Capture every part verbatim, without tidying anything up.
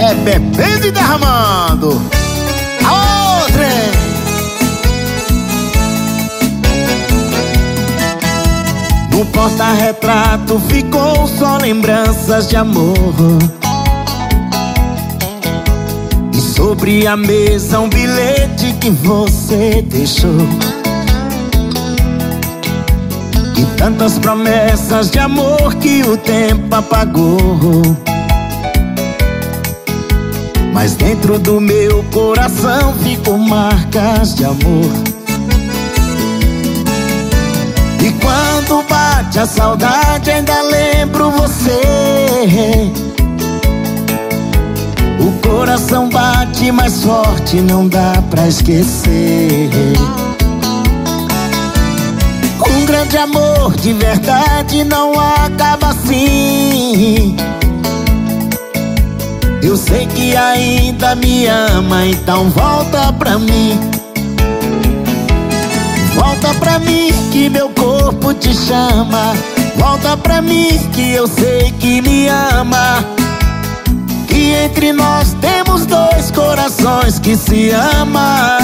é bebendo e derramando. Aô, trem! No porta-retrato ficou só lembranças de amor. E sobre a mesa um bilhete que você deixou. E tantas promessas de amor que o tempo apagou. Mas dentro do meu coração ficam marcas de amor. E quando bate a saudade ainda lembro você. O coração bate mais forte, não dá pra esquecer. Um grande amor de verdade não acaba assim. Eu sei que ainda me ama, então volta pra mim. Volta pra mim que meu corpo te chama. Volta pra mim que eu sei que me ama. Que entre nós temos dois corações que se amam.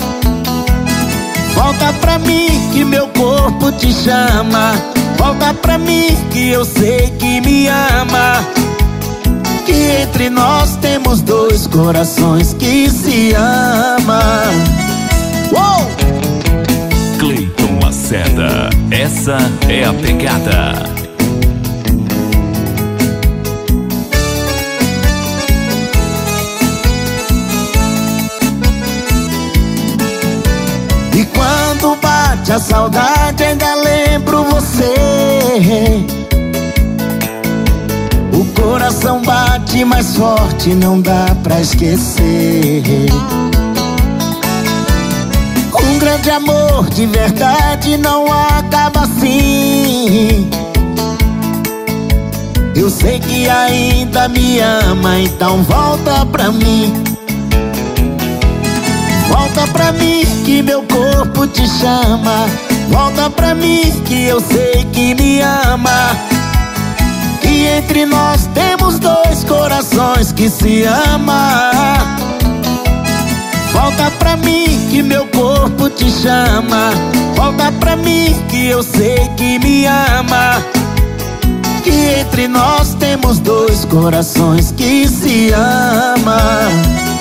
Volta pra mim que meu corpo te chama. Volta pra mim que eu sei que me ama. Que entre nós temos dois corações que se amam. Uou! Cleiton Lacerda, essa é a pegada. E quando bate a saudade ainda lembro você. O coração bate mais forte, não dá pra esquecer. Um grande amor de verdade não acaba assim. Eu sei que ainda me ama, então volta pra mim. Volta pra mim que meu corpo te chama. Volta pra mim que eu sei que me ama. Que entre nós temos dois corações que se amam. Volta pra mim que meu corpo te chama. Volta pra mim que eu sei que me ama. Que entre nós temos dois corações que se amam.